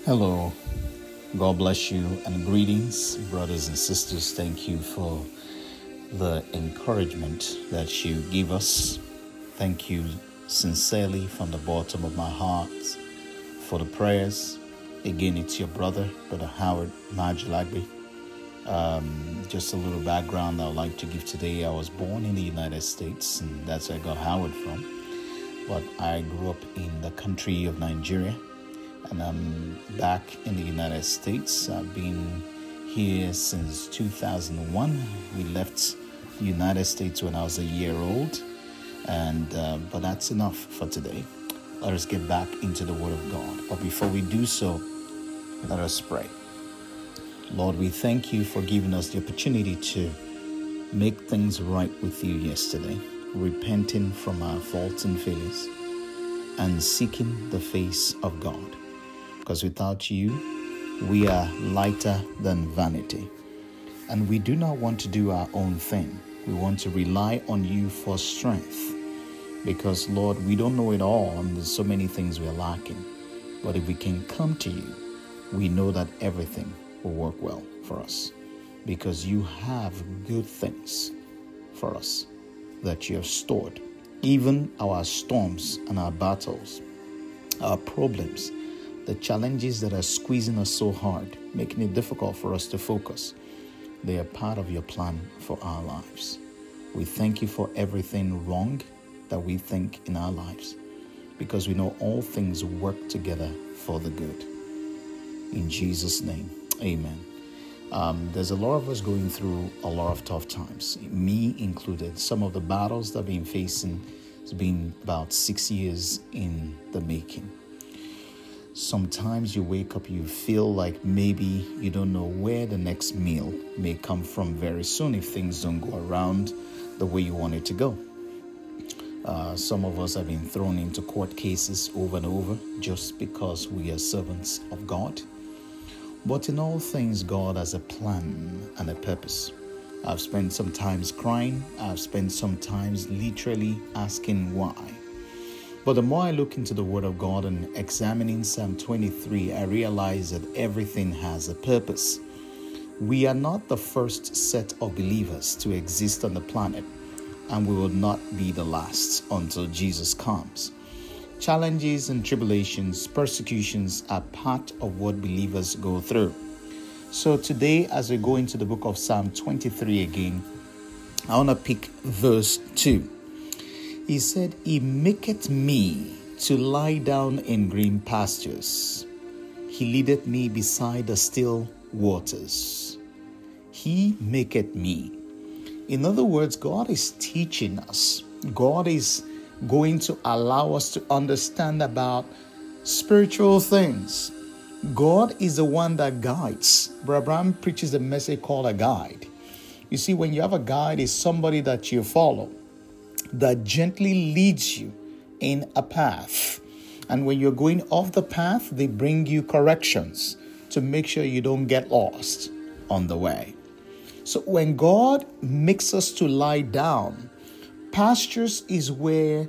Hello, God bless you and greetings, brothers and sisters. Thank you for the encouragement that you give us. Thank you sincerely from the bottom of my heart for the prayers. Again, it's your brother, Brother Howard Majulagbe. Just a little background I would like to give today. I was born in the United States, and that's where I got Howard from. But I grew up in the country of Nigeria, and I'm back in the United States. I've been here since 2001. We left the United States when I was a year old, but that's enough for today. Let us get back into the Word of God. But before we do so, let us pray. Lord, we thank you for giving us the opportunity to make things right with you yesterday, repenting from our faults and failures, and seeking the face of God. Because without you, we are lighter than vanity. And we do not want to do our own thing. We want to rely on you for strength. Because, Lord, we don't know it all, and there's so many things we're lacking. But if we can come to you, we know that everything will work well for us. Because you have good things for us that you have stored. Even our storms and our battles, our problems, the challenges that are squeezing us so hard, making it difficult for us to focus, they are part of your plan for our lives. We thank you for everything wrong that we think in our lives, because we know all things work together for the good. In Jesus' name, amen. There's a lot of us going through a lot of tough times, me included. Some of the battles that I've been facing has been about 6 years in the making. Sometimes you wake up, you feel like maybe you don't know where the next meal may come from very soon if things don't go around the way you want it to go. Some of us have been thrown into court cases over and over just because we are servants of God. But in all things, God has a plan and a purpose. I've spent some times crying. I've spent some times literally asking why. But the more I look into the Word of God and examining Psalm 23, I realize that everything has a purpose. We are not the first set of believers to exist on the planet, and we will not be the last until Jesus comes. Challenges and tribulations, persecutions are part of what believers go through. So today, as we go into the book of Psalm 23 again, I want to pick verse 2. He said, He maketh me to lie down in green pastures. He leadeth me beside the still waters. He maketh me. In other words, God is teaching us. God is going to allow us to understand about spiritual things. God is the one that guides. Brother Abraham preaches a message called a guide. You see, when you have a guide, it's somebody that you follow, that gently leads you in a path. And when you're going off the path, they bring you corrections to make sure you don't get lost on the way. So when God makes us to lie down, pastures is where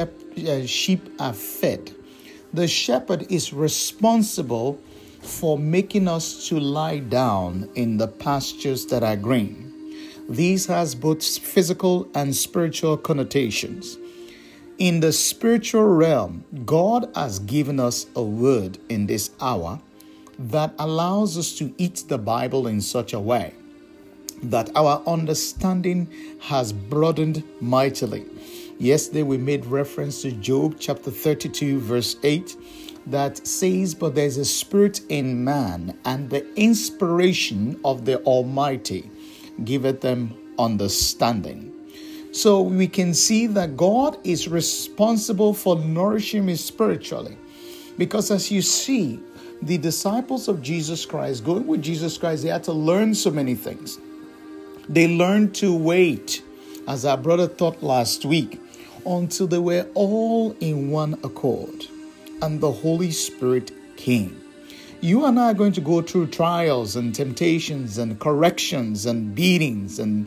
sheep are fed. The shepherd is responsible for making us to lie down in the pastures that are green. These has both physical and spiritual connotations. In the spiritual realm, God has given us a word in this hour that allows us to eat the Bible in such a way that our understanding has broadened mightily. Yesterday we made reference to Job chapter 32 verse 8 that says, But there's a spirit in man, and the inspiration of the Almighty giveth them understanding. So we can see that God is responsible for nourishing me spiritually. Because as you see, the disciples of Jesus Christ, going with Jesus Christ, they had to learn so many things. They learned to wait, as our brother taught last week, until they were all in one accord and the Holy Spirit came. You and I are going to go through trials and temptations and corrections and beatings and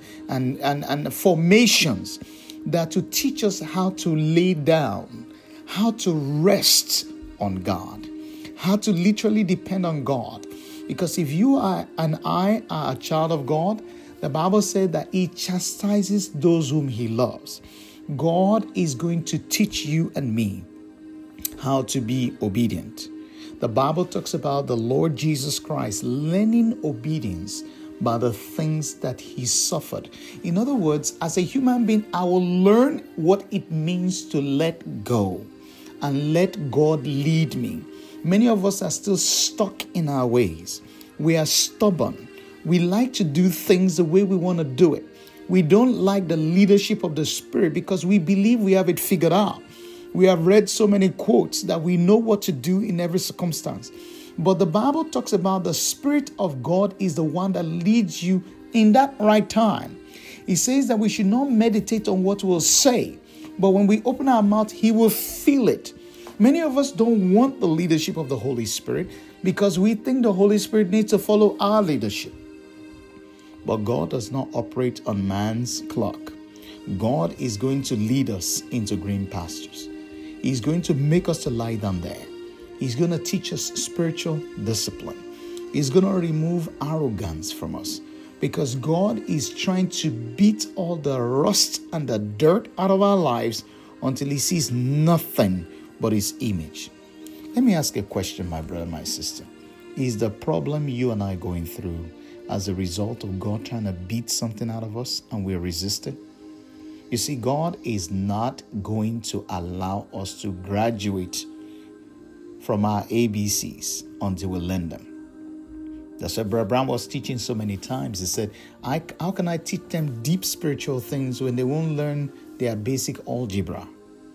formations that to teach us how to lay down, how to rest on God, how to literally depend on God. Because if you are and I are a child of God, the Bible said that He chastises those whom He loves. God is going to teach you and me how to be obedient. The Bible talks about the Lord Jesus Christ learning obedience by the things that He suffered. In other words, as a human being, I will learn what it means to let go and let God lead me. Many of us are still stuck in our ways. We are stubborn. We like to do things the way we want to do it. We don't like the leadership of the Spirit because we believe we have it figured out. We have read so many quotes that we know what to do in every circumstance. But the Bible talks about the Spirit of God is the one that leads you in that right time. It says that we should not meditate on what we'll say, but when we open our mouth, He will feel it. Many of us don't want the leadership of the Holy Spirit because we think the Holy Spirit needs to follow our leadership. But God does not operate on man's clock. God is going to lead us into green pastures. He's going to make us to lie down there. He's going to teach us spiritual discipline. He's going to remove arrogance from us because God is trying to beat all the rust and the dirt out of our lives until He sees nothing but His image. Let me ask a question, my brother, my sister. Is the problem you and I going through as a result of God trying to beat something out of us and we're resisting? You see, God is not going to allow us to graduate from our ABCs until we learn them. That's what Brother Brown was teaching so many times. He said, how can I teach them deep spiritual things when they won't learn their basic algebra?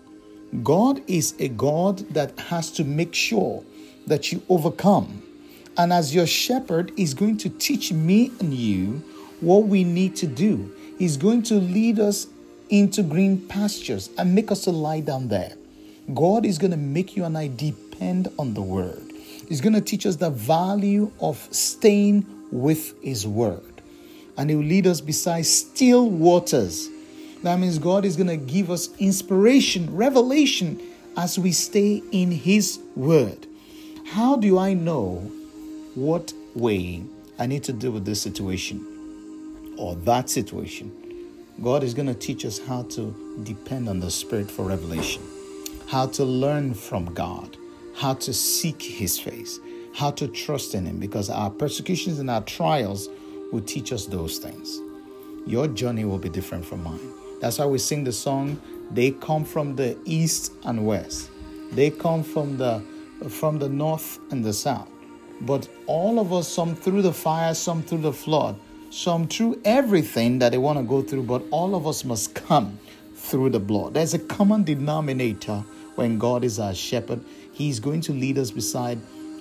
God is a God that has to make sure that you overcome. And as your shepherd, He's going to teach me and you what we need to do. He's going to lead us into green pastures and make us to lie down there. God is going to make you and I depend on the Word. He's going to teach us the value of staying with His Word. And He will lead us beside still waters. That means God is going to give us inspiration, revelation as we stay in His Word. How do I know what way I need to deal with this situation or that situation? God is going to teach us how to depend on the Spirit for revelation, how to learn from God, how to seek His face, how to trust in Him, because our persecutions and our trials will teach us those things. Your journey will be different from mine. That's why we sing the song, they come from the east and west. They come from the north and the south. But all of us, some through the fire, some through the flood, some through everything that they want to go through, but all of us must come through the blood. There's a common denominator when God is our shepherd. He's going to lead us beside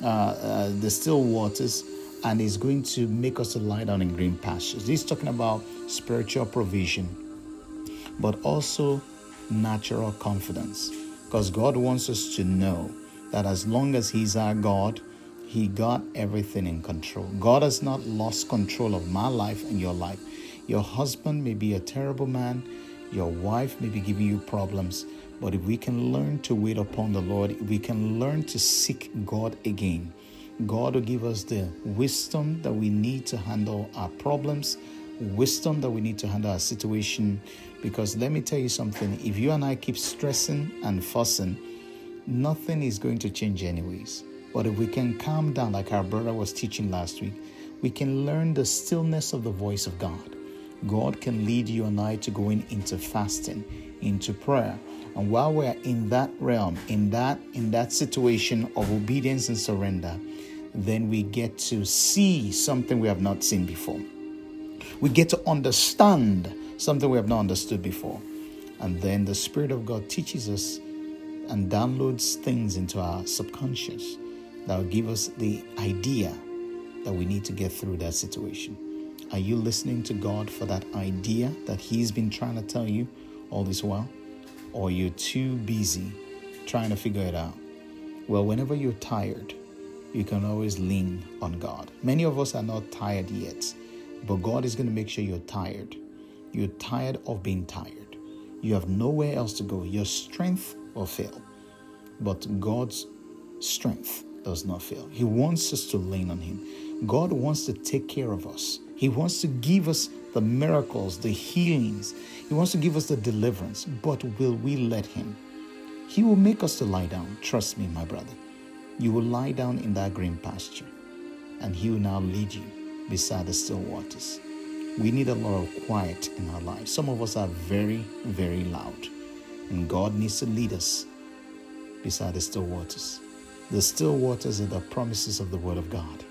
the still waters, and He's going to make us to lie down in green pastures. He's talking about spiritual provision, but also natural confidence, because God wants us to know that as long as He's our God, He got everything in control. God has not lost control of my life and your life. Your husband may be a terrible man. Your wife may be giving you problems. But if we can learn to wait upon the Lord, if we can learn to seek God again, God will give us the wisdom that we need to handle our problems, wisdom that we need to handle our situation. Because let me tell you something, if you and I keep stressing and fussing, nothing is going to change anyways. But if we can calm down, like our brother was teaching last week, we can learn the stillness of the voice of God. God can lead you and I to going into fasting, into prayer. And while we're in that realm, in that situation of obedience and surrender, then we get to see something we have not seen before. We get to understand something we have not understood before. And then the Spirit of God teaches us and downloads things into our subconscious that will give us the idea that we need to get through that situation. Are you listening to God for that idea that He's been trying to tell you all this while? Or you're too busy trying to figure it out? Well, whenever you're tired, you can always lean on God. Many of us are not tired yet, but God is going to make sure you're tired. You're tired of being tired. You have nowhere else to go. Your strength will fail, but God's strength does not fail. He wants us to lean on him. God wants to take care of us. He wants to give us the miracles, the healings. He wants to give us the deliverance. But will we let him? He will make us to lie down. Trust me, my brother. You will lie down in that green pasture, and he will now lead you beside the still waters. We need a lot of quiet in our lives. Some of us are very, very loud, and God needs to lead us beside the still waters. The still waters are the promises of the Word of God.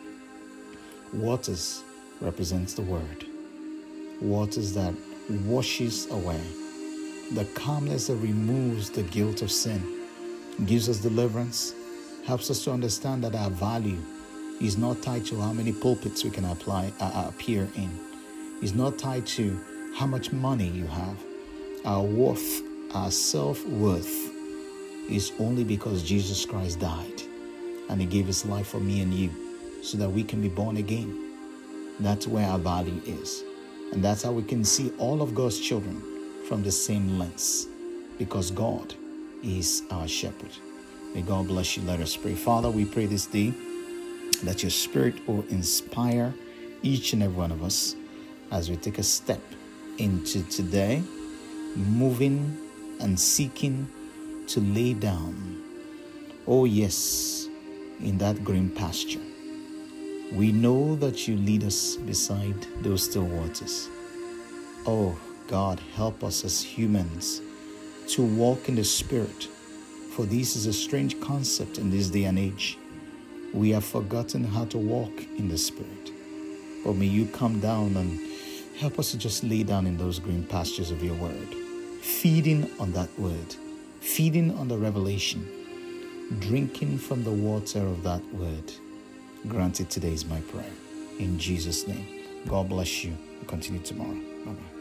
Waters represents the Word. Waters that washes away. The calmness that removes the guilt of sin, gives us deliverance, helps us to understand that our value is not tied to how many pulpits we can appear in. It's not tied to how much money you have. Our worth, our self-worth is only because Jesus Christ died and he gave his life for me and you so that we can be born again. That's where our value is. And that's how we can see all of God's children from the same lens, because God is our shepherd. May God bless you. Let us pray. Father, we pray this day that your Spirit will inspire each and every one of us as we take a step into today, moving and seeking to lay down, oh yes, in that green pasture. We know that you lead us beside those still waters. Oh God, help us as humans to walk in the Spirit, for this is a strange concept in this day and age. We have forgotten how to walk in the Spirit. But may you come down and help us to just lay down in those green pastures of your word, feeding on that word, feeding on the revelation, drinking from the water of that word. Grant it today is my prayer. In Jesus' name. God bless you. We'll continue tomorrow. Bye-bye.